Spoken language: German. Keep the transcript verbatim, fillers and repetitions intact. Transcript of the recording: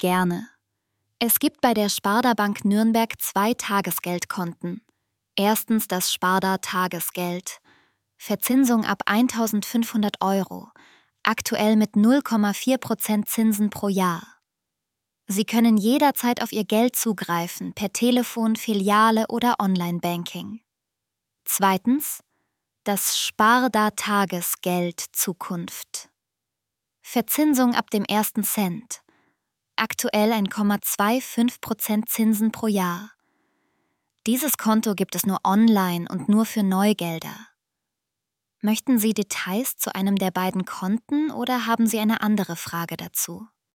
gerne. Es gibt bei der Sparda Bank Nürnberg zwei Tagesgeldkonten. Erstens das Sparda Tagesgeld. Verzinsung ab eintausendfünfhundert Euro. Aktuell mit null Komma vier Prozent Zinsen pro Jahr. Sie können jederzeit auf Ihr Geld zugreifen, per Telefon, Filiale oder Online-Banking. Zweitens das Sparda Tagesgeld Zukunft. Verzinsung ab dem ersten Cent. Aktuell eins Komma fünfundzwanzig Prozent Zinsen pro Jahr. Dieses Konto gibt es nur online und nur für Neugelder. Möchten Sie Details zu einem der beiden Konten oder haben Sie eine andere Frage dazu?